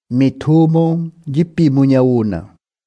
Mithumo jipimo nyauna.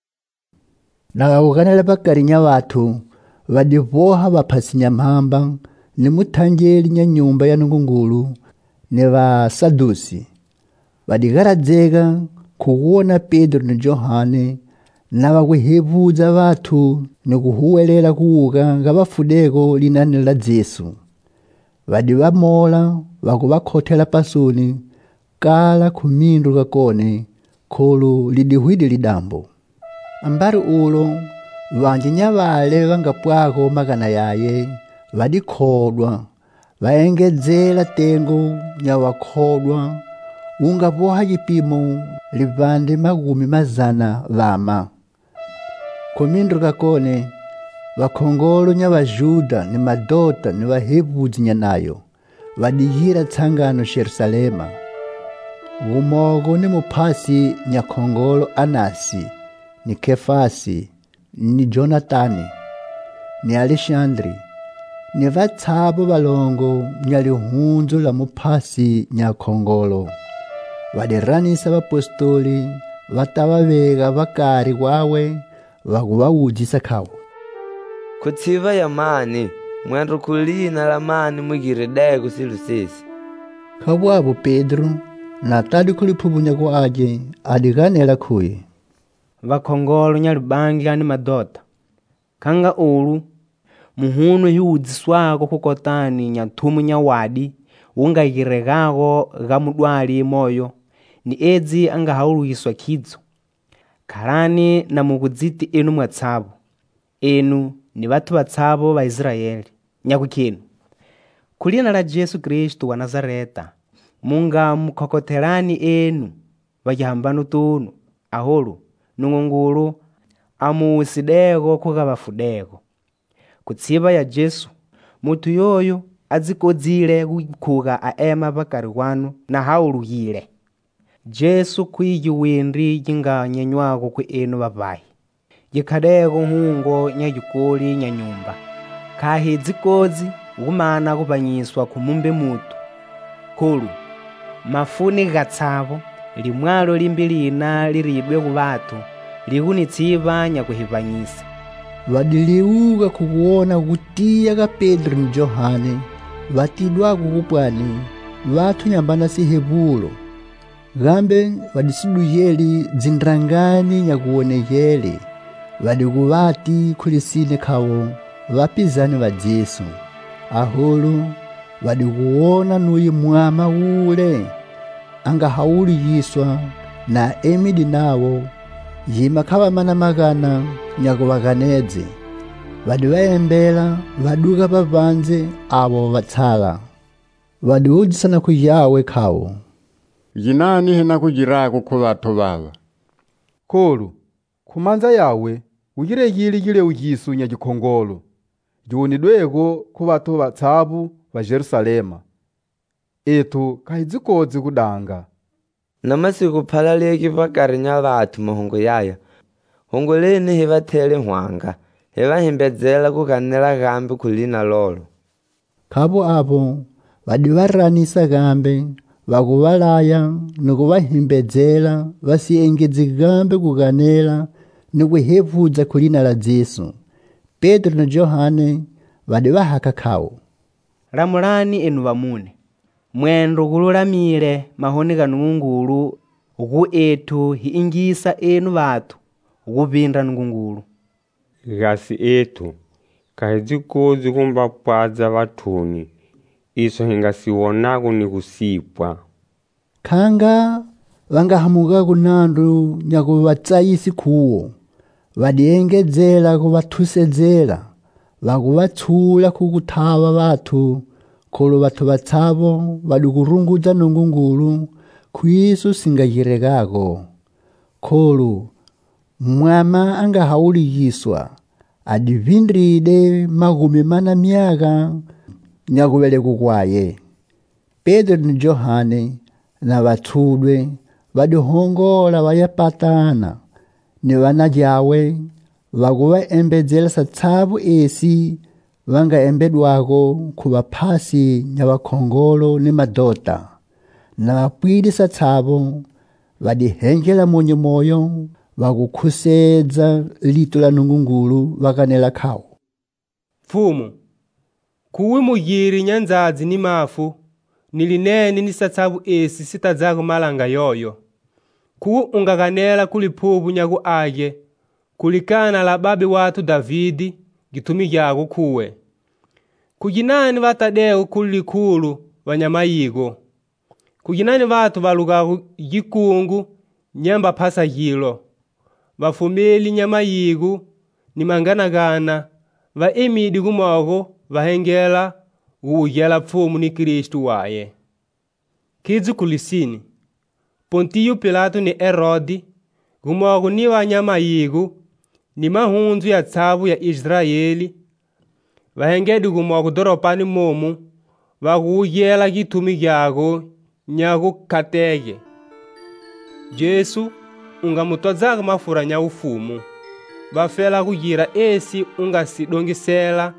Nakakukanela pakari nya vathu vadivoha vaphasi nyamhamba ni muthanjeli nya nyumba ya Nungungulu ni Vasadusi. Vadigaradzeka kuwona Pedro ni Johane na vakuhevudza vathu ni kuhuwelela kuuka nga vafudeko linani la Jesu. Vadivamola vakuvakhothela pasuni kala khumindu kakone kholo lidihwidi lidambo. Ambari ulo vanji nyavale vangapwako makana yaye vadikhodwa vaengedzela tengo nyawakhodwa ungapoha jipimo livande magumi mazana vama. Khumindu kakone vakhongolo nya Vajuda ni madota ni vahevudzi nyanayo vadihira tsangano Jerusalema. Gumogo ni muphasi nyakhongolo Anasi ni Kefasi ni Jonatani ni Alexandri ni vatsavo valongo nyalihundzo la muphasi nyakhongolo. Vadiranisa vapostoli vatavaveka vakari kwawe vakuvawudzisa khawo. Kutsiva ya mani mwendo kulina la mani mugiredeko silusisi. Khabwavo Pedro na tadi kuliphupunya kwaje adikanela khuye. Vakhongolo nyalubangila ni madota khanga ulu muhunu hiudziswako khukotani nyathumu nyawadi ungayiregako ga mudwali moyo ni edzi angahauluhiswa khidzo. Khalani na mukudziti enu mwatsavo enu ni vathu vatsavo va Israeli nyakukhenu kulina la Jesu Kristu wa Nazareta munga mukhokothelani enu vajihambano tunu aholu Nungungulu amuusideko khuka vafudeko. Kutsiva ya Jesu mutu yoyo adzikodzile kukhuka aema pakari wanu na hauluhile. Jesu khwiji windri jinga nyenywako ku enu vavahi jikhadeko hungo nyajikoli nya nyumba khahi dzikodzi kumana kupanyiswa khumumbe mutu kholu mafuni gatsavo limwalo limbilina liribwe ku vathu likunitsiva nyakuhipanyisa. Vadiliuka kukuona kutiya ka Pedro ni Johane vatidwaku kupwani vathu nyambana sihevulo gambe vadisiduyeli dzindrangani nyakuwonekele vadikuvati khulisine khawo vapizani va Jesu ahulu vadikuwona nuyi mwama ule angahawuliyiswa na emidi nawo yima khavamana makana nyakuvakanedze vadivaembela vaduka pavanze avo vatsala vadiwudzisana kuyawe khawo. Yinani hena kujirako khu vathu vava kholu khumanza yawe ujirekile ujisu nya jikhongolo jiwonidweko khu vathu vatsavu va Jerusalema ethu kahidzikodzi kudanga. Namasiku phalaleki pakari nya vathu mahungu yaya hunguleni hivathele nhwanga hivahimbedzela kukanela gambe khulina lolo. Khavo apo vadivaranisa gambe vakuvalaya ni kuvahimbedzela vasiengedzi gambe kukanela ni kuhevudza khulina la Jesu. Pedro na Johane vadivahaka khawo. Lamulani enu vamune mwendo kululamile mahoni ga Nungungulu gu ethu hiingisa enu vathu gupinda Nungungulu. Gasi ethu kahidzikodzi kumbapwadza vathuni iso hingasiwonako ni kusipwa. Khanga vangahamuka kunandu nyakuvatsayisi khuwo vadiengedzela kuvathusedzela vakuvatshula kukuthava vathu kholo vathu vatsavo vadikurungudza Nungungulu khwiso singajirekako. Kholo mwama angahawuliyiswa adivindride magumi mana myaka nyakuveleku kwaye. Pedro ni Johane na vatshudwe vadihongola vayapatana ni vana jawe vakuvaembedzela satsavo esi vangaembedwako khu vaphasi nya vakhongolo ni madota na vapwilisa tsavo vadihengela monye moyo vakukhusedza lito la Nungungulu vakanela khawo. Pfumu, kuwi mugiri nyandzadzi ni mafu nilinene ni satsavu esi sitadzako malanga yoyo. Kuwi ungakanela kuli phupu nyaku ake kulikana la babi watu Davidi gitumi gyako kuwe. Kujinani vatadeo kuli likulu vanyamayiko. Kujinani vatu valukaku yikungu nyamba phasa jilo. Vafumeli nyamayiku ni manganagana vaimidi kumoko vahengela uujela pfumu ni Kristu waye. Kizu kulisini Pontiyo Pilato ni Herodi kumoko ni vanyamayiku ni mahunzu ya tsavu ya Israeli vahengedi kumoko doropani momu vakuujela kitumi gyako nyaku katege. Jesu ungamutwazaka mafura nya ufumu vafela kujira esi ungasidongisela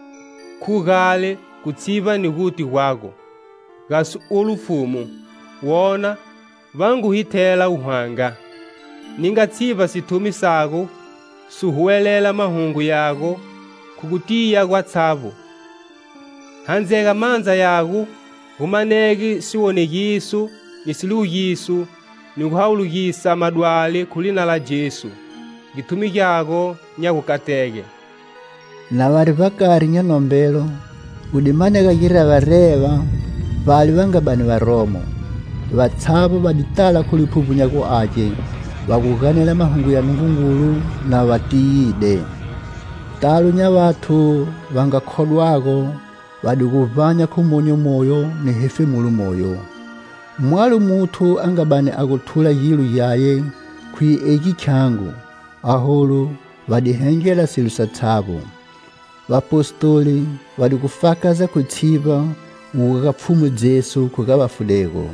kugale kutsiva ni kuti kwako gasu ulufumu wona vanguhithela uhanga ningatsiva situmi sako suhuwelela mahungu yako kukutiya kwa tsavu hanzeka manza yako humaneki siwonekisu nisiluyisu nikuhaulukisa madwale kulina la Jesu gitumi gyako nyakukatege. Na vari vakari nyanombelo udimaneka gira vareva vali vangabani varomo vatsavo vaditala kuli phupu nyaku ake vakukanela mahungu ya Nungungulu na vatiyide. Talu nya vathu vangakholwako vadikuvanya khumonyo moyo ni hefemulu moyo. Mwalu muthu angabani akuthula yilu yaye kwi eki kyangu aholu vadihengela silu satsavo. Vapostoli vadikufakaza kutsiva ukakapfumu Jesu kukavafudeko.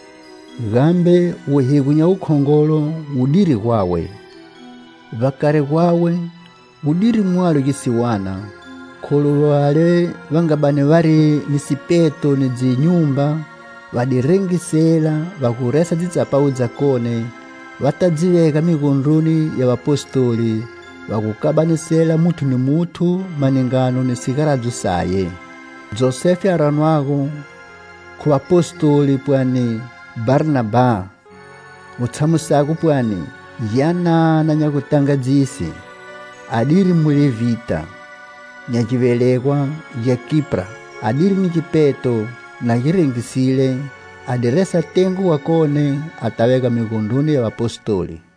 Gambe uhiku nya ukhongolo udiri kwawe. Vakare kwawe udiri mwalu kisiwana. Kholo wale vangabani vari nisipeto ni zinyumba vadirengisela vakuresa dzitsapau dzakone vatadziveka mikondroni ya vapostoli vakukabanisela muthu ni muthu manengano ni sikaradzo saye. Josefe aranwako khu vapostoli pwani Barnaba mutsamusaku pwani yanana nyakutangadzisi adiri mulevita nyakivelekwa ya Kipra adiri ni chipeto na kirengisile adiresa tengu wakone ataweka mikondoni ya apostoli.